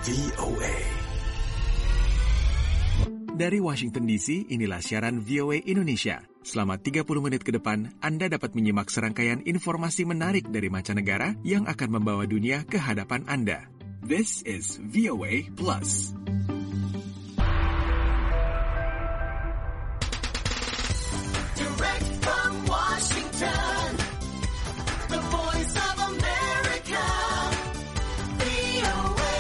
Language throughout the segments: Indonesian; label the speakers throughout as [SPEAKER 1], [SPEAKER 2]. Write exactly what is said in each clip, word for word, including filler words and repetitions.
[SPEAKER 1] V O A.
[SPEAKER 2] Dari Washington D C, inilah siaran V O A Indonesia. Selama tiga puluh menit ke depan, Anda dapat menyimak serangkaian informasi menarik dari mancanegara yang akan membawa dunia ke hadapan Anda. This is V O A Plus.
[SPEAKER 3] Direct from Washington, the voice of America, V O A.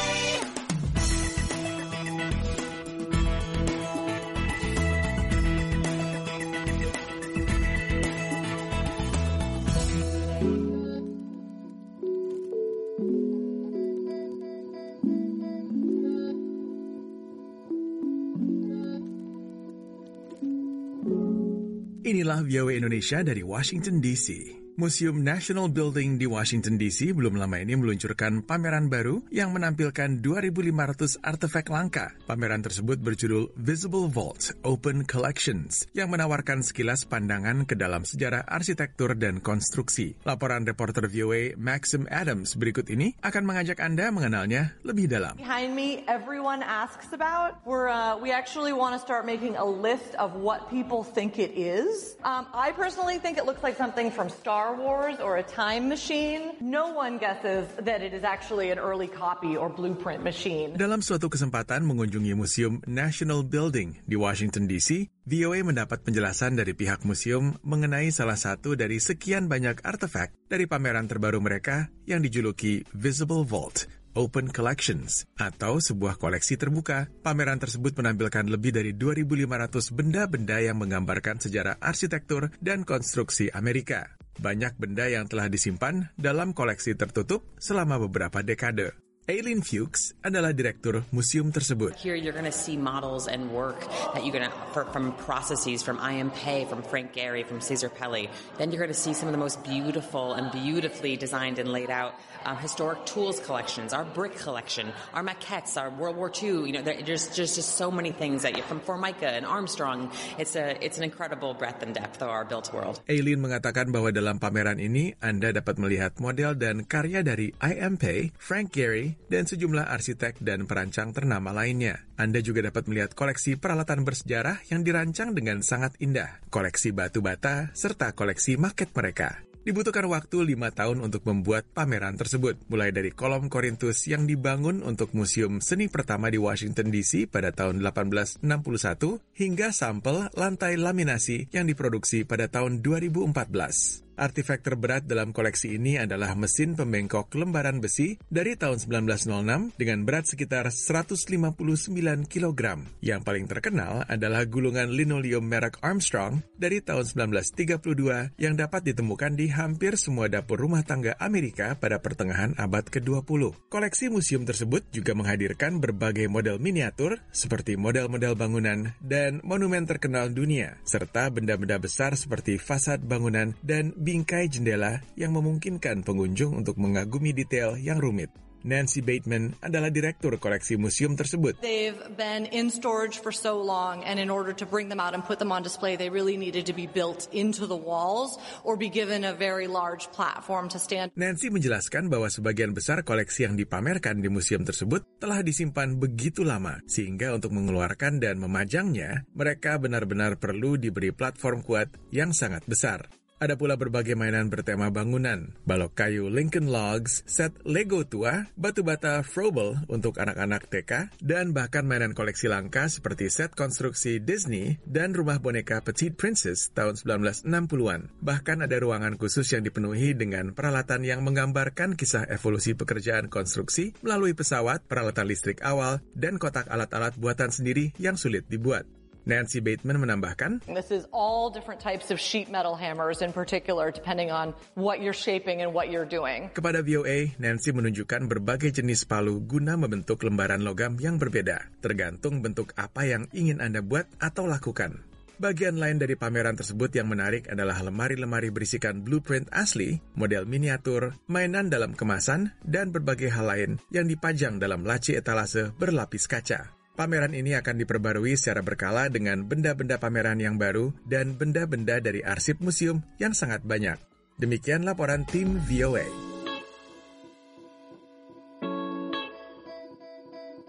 [SPEAKER 2] Inilah V O A Indonesia dari Washington D C. Museum National Building di Washington D C belum lama ini meluncurkan pameran baru yang menampilkan dua ribu lima ratus artefak langka. Pameran tersebut berjudul Visible Vault Open Collections yang menawarkan sekilas pandangan ke dalam sejarah arsitektur dan konstruksi. Laporan reporter V O A Maxim Adams berikut ini akan mengajak Anda mengenalnya lebih dalam.
[SPEAKER 4] Behind me, everyone asks about. We're, uh, we actually want to start making a list of what people think it is. Um, I personally think it looks like something from Star Wars or a time machine. No one guesses that it is actually an early copy or blueprint machine.
[SPEAKER 2] Dalam suatu kesempatan mengunjungi Museum National Building di Washington D C, V O A mendapat penjelasan dari pihak museum mengenai salah satu dari sekian banyak artefak dari pameran terbaru mereka yang dijuluki Visible Vault Open Collections, atau sebuah koleksi terbuka. Pameran tersebut menampilkan lebih dari dua ribu lima ratus benda-benda yang menggambarkan sejarah arsitektur dan konstruksi Amerika. Banyak benda yang telah disimpan dalam koleksi tertutup selama beberapa dekade. Aileen Fuchs adalah direktur museum tersebut.
[SPEAKER 5] Here you're going to see models and work that you're going to from processes from I M Pei, from Frank Gehry, from Cesar Pelli. Then you're going to see some of the most beautiful and beautifully designed and laid out um, historic tools collections, our brick collection, our maquettes, our World War Two. You know, there's just just so many things that you from Formica and Armstrong. It's a it's an incredible breadth and depth of our built world.
[SPEAKER 2] Aileen mengatakan bahwa dalam pameran ini Anda dapat melihat model dan karya dari I M Pei, Frank Gehry, dan sejumlah arsitek dan perancang ternama lainnya. Anda juga dapat melihat koleksi peralatan bersejarah yang dirancang dengan sangat indah, koleksi batu bata, serta koleksi maket mereka. Dibutuhkan waktu lima tahun untuk membuat pameran tersebut, mulai dari kolom Korintus yang dibangun untuk Museum Seni pertama di Washington D C pada tahun delapan belas enam puluh satu, hingga sampel lantai laminasi yang diproduksi pada tahun dua ribu empat belas. Artefak terberat dalam koleksi ini adalah mesin pembengkok lembaran besi dari tahun sembilan belas nol enam dengan berat sekitar seratus lima puluh sembilan kilogram. Yang paling terkenal adalah gulungan linoleum merek Armstrong dari tahun sembilan belas tiga puluh dua yang dapat ditemukan di hampir semua dapur rumah tangga Amerika pada pertengahan abad ke dua puluh. Koleksi museum tersebut juga menghadirkan berbagai model miniatur seperti model-model bangunan dan monumen terkenal dunia, serta benda-benda besar seperti fasad bangunan dan bingkai jendela yang memungkinkan pengunjung untuk mengagumi detail yang rumit. Nancy Bateman adalah direktur koleksi museum tersebut.
[SPEAKER 4] They've been in storage for so long, and in order to bring them out and put them on display, they really needed to be built into the walls or be given a very large platform to stand.
[SPEAKER 2] Nancy menjelaskan bahwa sebagian besar koleksi yang dipamerkan di museum tersebut telah disimpan begitu lama, sehingga untuk mengeluarkan dan memajangnya, mereka benar-benar perlu diberi platform kuat yang sangat besar. Ada pula berbagai mainan bertema bangunan, balok kayu Lincoln Logs, set Lego tua, batu bata Frobel untuk anak-anak T K, dan bahkan mainan koleksi langka seperti set konstruksi Disney dan rumah boneka Petite Princess tahun sembilan belas enam puluhan. Bahkan ada ruangan khusus yang dipenuhi dengan peralatan yang menggambarkan kisah evolusi pekerjaan konstruksi melalui pesawat, peralatan listrik awal, dan kotak alat-alat buatan sendiri yang sulit dibuat. Nancy Bateman menambahkan,
[SPEAKER 4] This is all different types of sheet metal hammers in particular, depending on what you're shaping and what you're doing.
[SPEAKER 2] Kepada V O A, Nancy menunjukkan berbagai jenis palu guna membentuk lembaran logam yang berbeda, tergantung bentuk apa yang ingin Anda buat atau lakukan. Bagian lain dari pameran tersebut yang menarik adalah lemari-lemari berisikan blueprint asli, model miniatur, mainan dalam kemasan, dan berbagai hal lain yang dipajang dalam laci etalase berlapis kaca. Pameran ini akan diperbarui secara berkala dengan benda-benda pameran yang baru dan benda-benda dari arsip museum yang sangat banyak. Demikian laporan tim V O A.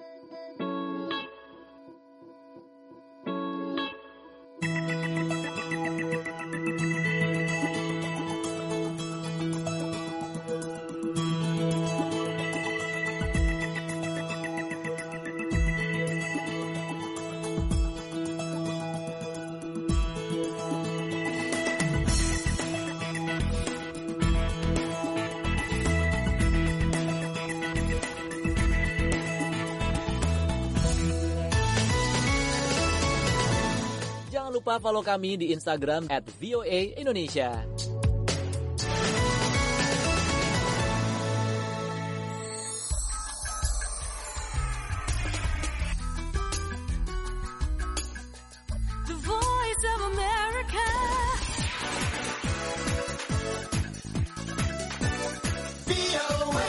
[SPEAKER 1] lupa follow kami di Instagram at V O A Indonesia.
[SPEAKER 3] The Voice of America. V O A.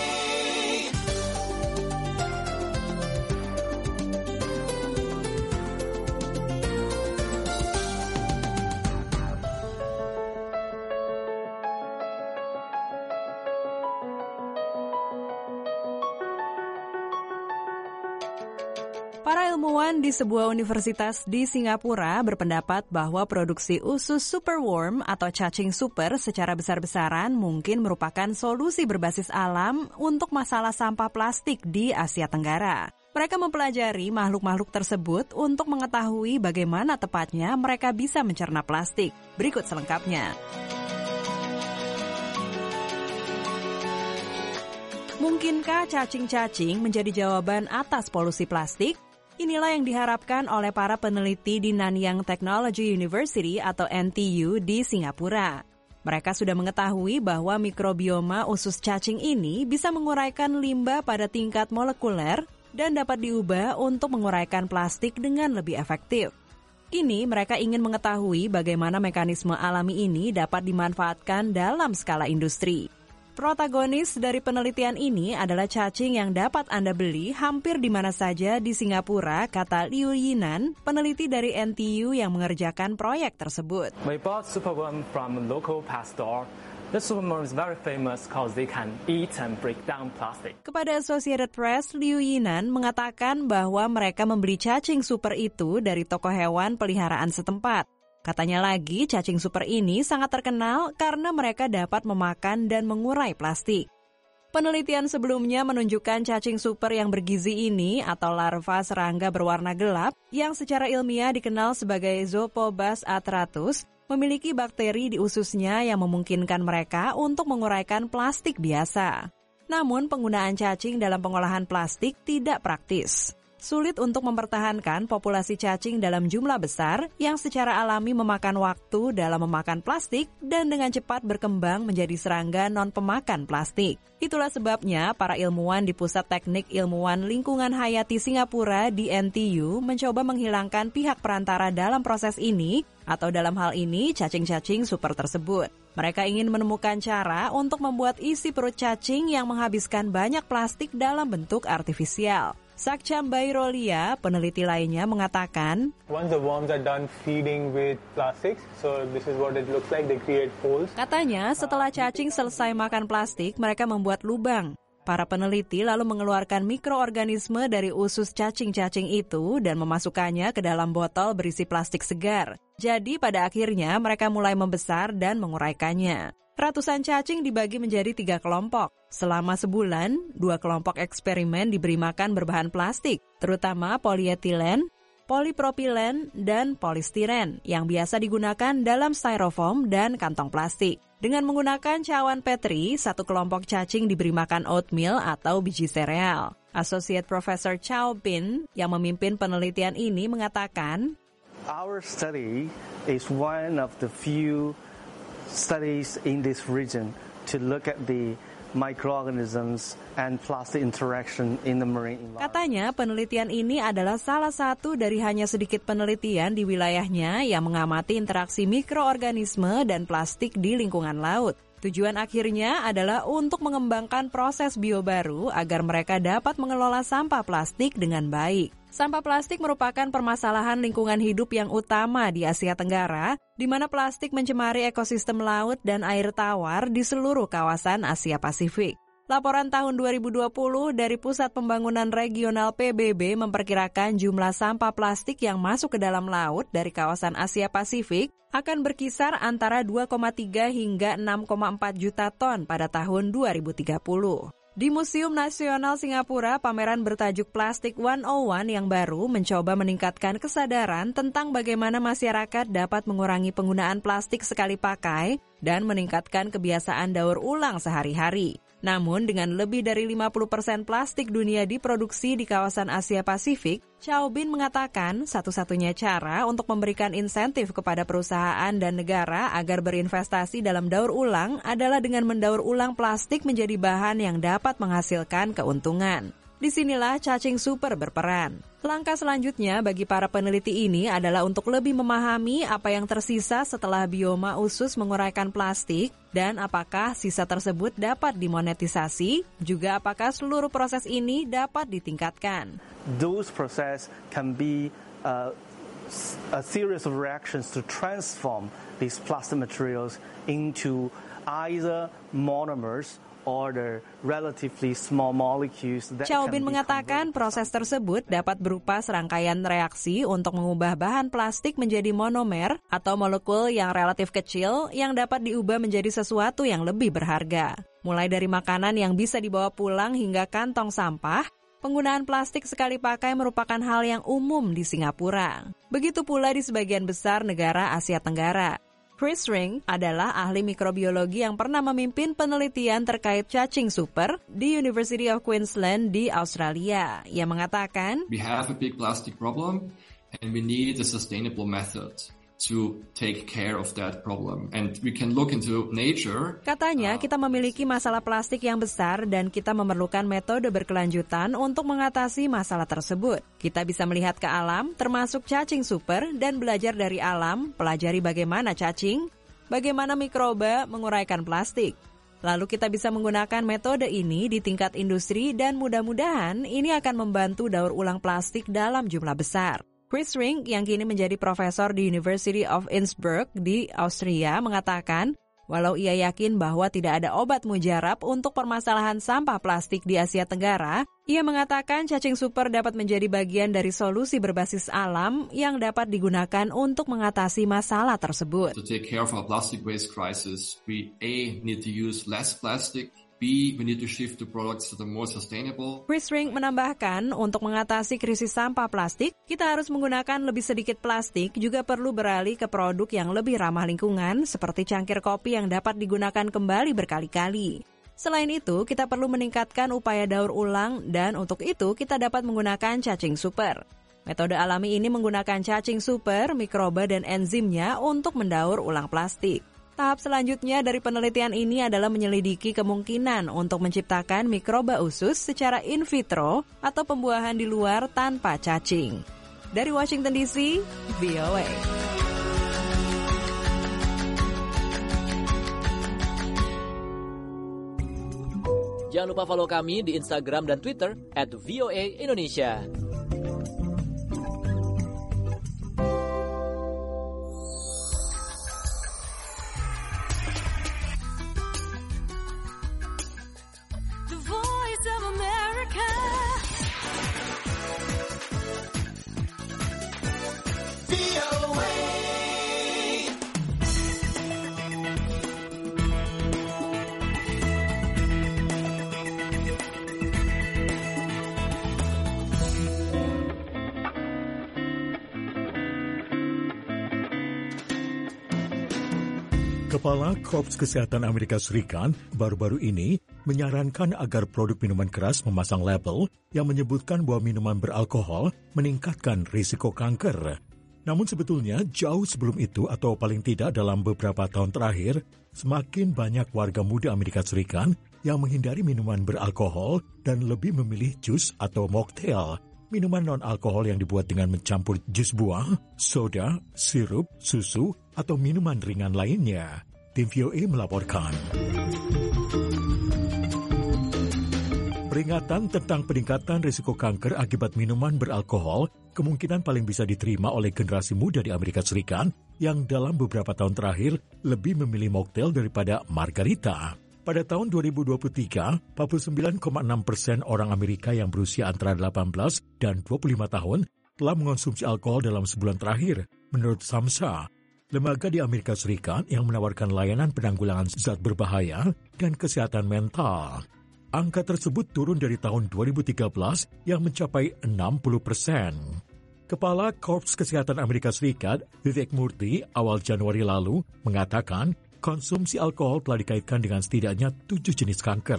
[SPEAKER 6] Para ilmuwan di sebuah universitas di Singapura berpendapat bahwa produksi usus superworm atau cacing super secara besar-besaran mungkin merupakan solusi berbasis alam untuk masalah sampah plastik di Asia Tenggara. Mereka mempelajari makhluk-makhluk tersebut untuk mengetahui bagaimana tepatnya mereka bisa mencerna plastik. Berikut selengkapnya. Mungkinkah cacing-cacing menjadi jawaban atas polusi plastik? Inilah yang diharapkan oleh para peneliti di Nanyang Technology University atau N T U di Singapura. Mereka sudah mengetahui bahwa mikrobioma usus cacing ini bisa menguraikan limbah pada tingkat molekuler dan dapat diubah untuk menguraikan plastik dengan lebih efektif. Kini mereka ingin mengetahui bagaimana mekanisme alami ini dapat dimanfaatkan dalam skala industri. Protagonis dari penelitian ini adalah cacing yang dapat Anda beli hampir di mana saja di Singapura, kata Liu Yinan, peneliti dari N T U yang mengerjakan proyek tersebut.
[SPEAKER 7] We bought superworm from a local pet store. The superworm is very famous because they can eat and break down plastic.
[SPEAKER 6] Kepada Associated Press, Liu Yinan mengatakan bahwa mereka membeli cacing super itu dari toko hewan peliharaan setempat. Katanya lagi, cacing super ini sangat terkenal karena mereka dapat memakan dan mengurai plastik. Penelitian sebelumnya menunjukkan cacing super yang bergizi ini atau larva serangga berwarna gelap yang secara ilmiah dikenal sebagai Zoophobas atratus memiliki bakteri di ususnya yang memungkinkan mereka untuk menguraikan plastik biasa. Namun penggunaan cacing dalam pengolahan plastik tidak praktis. Sulit untuk mempertahankan populasi cacing dalam jumlah besar yang secara alami memakan waktu dalam memakan plastik dan dengan cepat berkembang menjadi serangga non-pemakan plastik. Itulah sebabnya para ilmuwan di Pusat Teknik Ilmuwan Lingkungan Hayati Singapura di N T U mencoba menghilangkan pihak perantara dalam proses ini atau dalam hal ini cacing-cacing super tersebut. Mereka ingin menemukan cara untuk membuat isi perut cacing yang menghabiskan banyak plastik dalam bentuk artifisial. Sakcham Bairolia, peneliti lainnya, mengatakan,
[SPEAKER 8] Once the worms are done feeding with plastics, so this is what it looks like, they create holes.
[SPEAKER 6] Katanya, setelah cacing selesai makan plastik, mereka membuat lubang. Para peneliti lalu mengeluarkan mikroorganisme dari usus cacing-cacing itu dan memasukkannya ke dalam botol berisi plastik segar. Jadi pada akhirnya mereka mulai membesar dan menguraikannya. Ratusan cacing dibagi menjadi tiga kelompok. Selama sebulan, dua kelompok eksperimen diberi makan berbahan plastik, terutama polietilen, polipropilen, dan polistiren yang biasa digunakan dalam styrofoam dan kantong plastik. Dengan menggunakan cawan Petri, satu kelompok cacing diberi makan oatmeal atau biji sereal. Associate Professor Chow Bin yang memimpin penelitian ini mengatakan,
[SPEAKER 9] Our study is one of the few studies in this region to look at the microorganisms and plastic interaction in the marine environment.
[SPEAKER 6] Katanya penelitian ini adalah salah satu dari hanya sedikit penelitian di wilayahnya yang mengamati interaksi mikroorganisme dan plastik di lingkungan laut. Tujuan akhirnya adalah untuk mengembangkan proses bio baru agar mereka dapat mengelola sampah plastik dengan baik. Sampah plastik merupakan permasalahan lingkungan hidup yang utama di Asia Tenggara, di mana plastik mencemari ekosistem laut dan air tawar di seluruh kawasan Asia Pasifik. Laporan tahun dua ribu dua puluh dari Pusat Pembangunan Regional P B B memperkirakan jumlah sampah plastik yang masuk ke dalam laut dari kawasan Asia Pasifik akan berkisar antara dua koma tiga hingga enam koma empat juta ton pada tahun dua ribu tiga puluh. Di Museum Nasional Singapura, pameran bertajuk Plastic seratus satu yang baru mencoba meningkatkan kesadaran tentang bagaimana masyarakat dapat mengurangi penggunaan plastik sekali pakai dan meningkatkan kebiasaan daur ulang sehari-hari. Namun dengan lebih dari lima puluh persen plastik dunia diproduksi di kawasan Asia Pasifik, Chow Bin mengatakan satu-satunya cara untuk memberikan insentif kepada perusahaan dan negara agar berinvestasi dalam daur ulang adalah dengan mendaur ulang plastik menjadi bahan yang dapat menghasilkan keuntungan. Disinilah cacing super berperan. Langkah selanjutnya bagi para peneliti ini adalah untuk lebih memahami apa yang tersisa setelah bioma usus menguraikan plastik dan apakah sisa tersebut dapat dimonetisasi, juga apakah seluruh proses ini dapat ditingkatkan.
[SPEAKER 9] Those process can be uh, a series of reactions to transform these plastic materials into either monomers or the relatively small molecules that
[SPEAKER 6] Chow
[SPEAKER 9] can
[SPEAKER 6] Bin
[SPEAKER 9] be
[SPEAKER 6] mengatakan proses tersebut dapat berupa serangkaian reaksi untuk mengubah bahan plastik menjadi monomer atau molekul yang relatif kecil yang dapat diubah menjadi sesuatu yang lebih berharga. Mulai dari makanan yang bisa dibawa pulang hingga kantong sampah, penggunaan plastik sekali pakai merupakan hal yang umum di Singapura. Begitu pula di sebagian besar negara Asia Tenggara. Chris Ring adalah ahli mikrobiologi yang pernah memimpin penelitian terkait cacing super di University of Queensland di Australia. Ia mengatakan,
[SPEAKER 10] "We have a big plastic problem and we need a sustainable method to take care of that problem. And we can look into nature."
[SPEAKER 6] Katanya, kita memiliki masalah plastik yang besar dan kita memerlukan metode berkelanjutan untuk mengatasi masalah tersebut. Kita bisa melihat ke alam, termasuk cacing super, dan belajar dari alam, pelajari bagaimana cacing, bagaimana mikroba menguraikan plastik. Lalu kita bisa menggunakan metode ini di tingkat industri dan mudah-mudahan ini akan membantu daur ulang plastik dalam jumlah besar. Chris Ring, yang kini menjadi profesor di University of Innsbruck di Austria, mengatakan, walau ia yakin bahwa tidak ada obat mujarab untuk permasalahan sampah plastik di Asia Tenggara, ia mengatakan cacing super dapat menjadi bagian dari solusi berbasis alam yang dapat digunakan untuk mengatasi masalah tersebut.
[SPEAKER 10] To take care of our plastic waste crisis, we A, need to use less plastic, B, we need to shift to products that are more sustainable.
[SPEAKER 6] Chris Ring menambahkan, untuk mengatasi krisis sampah plastik, kita harus menggunakan lebih sedikit plastik, juga perlu beralih ke produk yang lebih ramah lingkungan, seperti cangkir kopi yang dapat digunakan kembali berkali-kali. Selain itu, kita perlu meningkatkan upaya daur ulang, dan untuk itu kita dapat menggunakan cacing super. Metode alami ini menggunakan cacing super, mikroba, dan enzimnya untuk mendaur ulang plastik. Tahap selanjutnya dari penelitian ini adalah menyelidiki kemungkinan untuk menciptakan mikroba usus secara in vitro atau pembuahan di luar tanpa cacing. Dari Washington D C, V O A.
[SPEAKER 1] Jangan lupa follow kami di Instagram dan Twitter at V O A Indonesia.
[SPEAKER 11] Kepala Korps Kesehatan Amerika Serikat baru-baru ini menyarankan agar produk minuman keras memasang label yang menyebutkan bahwa minuman beralkohol meningkatkan risiko kanker. Namun sebetulnya jauh sebelum itu atau paling tidak dalam beberapa tahun terakhir, semakin banyak warga muda Amerika Serikat yang menghindari minuman beralkohol dan lebih memilih jus atau mocktail, minuman non-alkohol yang dibuat dengan mencampur jus buah, soda, sirup, susu, atau minuman ringan lainnya. Tim V O A melaporkan. Peringatan tentang peningkatan risiko kanker akibat minuman beralkohol kemungkinan paling bisa diterima oleh generasi muda di Amerika Serikat yang dalam beberapa tahun terakhir lebih memilih mocktail daripada margarita. Pada tahun dua ribu dua puluh tiga, empat puluh sembilan koma enam persen orang Amerika yang berusia antara delapan belas dan dua puluh lima tahun telah mengonsumsi alkohol dalam sebulan terakhir, menurut SAMHSA, lembaga di Amerika Serikat yang menawarkan layanan penanggulangan zat berbahaya dan kesehatan mental. Angka tersebut turun dari tahun dua ribu tiga belas yang mencapai enam puluh persen. Kepala Korps Kesehatan Amerika Serikat, Vivek Murthy, awal Januari lalu mengatakan konsumsi alkohol telah dikaitkan dengan setidaknya tujuh jenis kanker,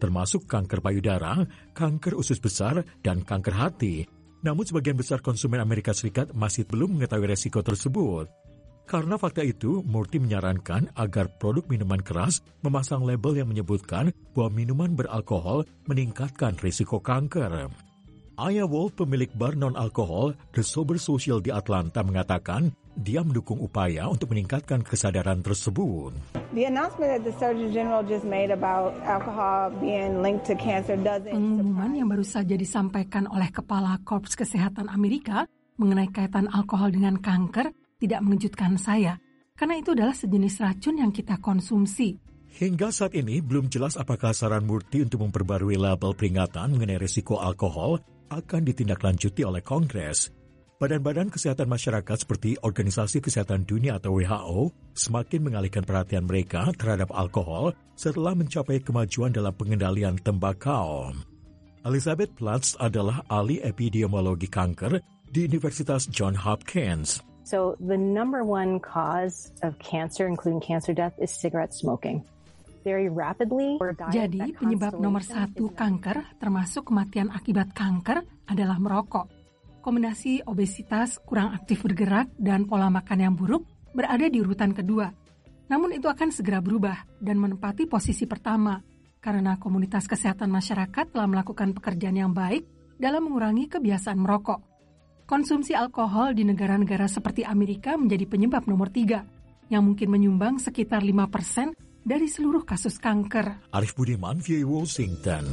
[SPEAKER 11] termasuk kanker payudara, kanker usus besar, dan kanker hati. Namun sebagian besar konsumen Amerika Serikat masih belum mengetahui resiko tersebut. Karena fakta itu, Murthy menyarankan agar produk minuman keras memasang label yang menyebutkan bahwa minuman beralkohol meningkatkan risiko kanker. Aya Wolf, pemilik bar non-alkohol The Sober Social di Atlanta, mengatakan dia mendukung upaya untuk meningkatkan kesadaran tersebut.
[SPEAKER 12] The announcement that the Surgeon General just made about alcohol being linked to cancer doesn't...
[SPEAKER 13] Pengumuman yang baru saja disampaikan oleh Kepala Korps Kesehatan Amerika mengenai kaitan alkohol dengan kanker tidak mengejutkan saya, karena itu adalah sejenis racun yang kita konsumsi.
[SPEAKER 11] Hingga saat ini belum jelas apakah saran Murthy untuk memperbarui label peringatan mengenai risiko alkohol akan ditindaklanjuti oleh Kongres. Badan-badan kesehatan masyarakat seperti Organisasi Kesehatan Dunia atau W H O semakin mengalihkan perhatian mereka terhadap alkohol setelah mencapai kemajuan dalam pengendalian tembakau. Elizabeth Platts adalah ahli epidemiologi kanker di Universitas Johns Hopkins.
[SPEAKER 14] So the number one cause of cancer, including cancer death, is cigarette smoking. Very rapidly.
[SPEAKER 13] Jadi penyebab nomor satu kanker, termasuk kematian akibat kanker, adalah merokok. Kombinasi obesitas, kurang aktif bergerak, dan pola makan yang buruk berada di urutan kedua. Namun itu akan segera berubah dan menempati posisi pertama, karena komunitas kesehatan masyarakat telah melakukan pekerjaan yang baik dalam mengurangi kebiasaan merokok. Konsumsi alkohol di negara-negara seperti Amerika menjadi penyebab nomor tiga, yang mungkin menyumbang sekitar lima persen dari seluruh kasus kanker.
[SPEAKER 11] Arif Budiman, V O A Washington.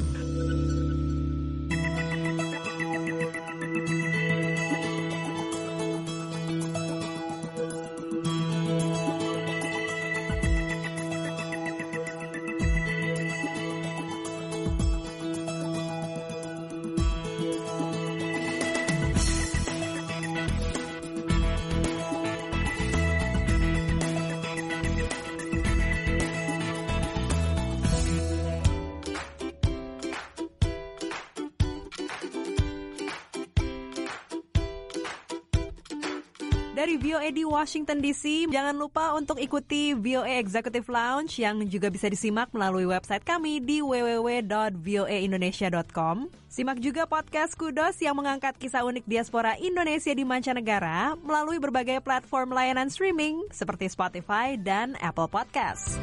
[SPEAKER 6] Dari V O A di Washington D C, jangan lupa untuk ikuti V O A Executive Lounge yang juga bisa disimak melalui website kami di w w w dot v o a indonesia dot com. Simak juga podcast Kudos yang mengangkat kisah unik diaspora Indonesia di mancanegara melalui berbagai platform layanan streaming seperti Spotify dan Apple Podcasts.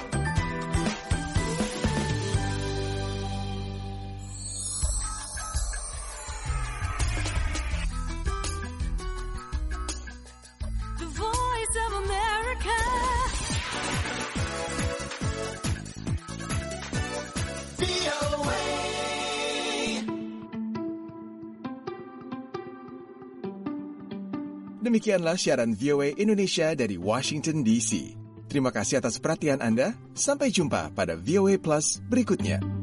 [SPEAKER 2] Demikianlah siaran V O A Indonesia dari Washington D C. Terima kasih atas perhatian Anda. Sampai jumpa pada V O A Plus berikutnya.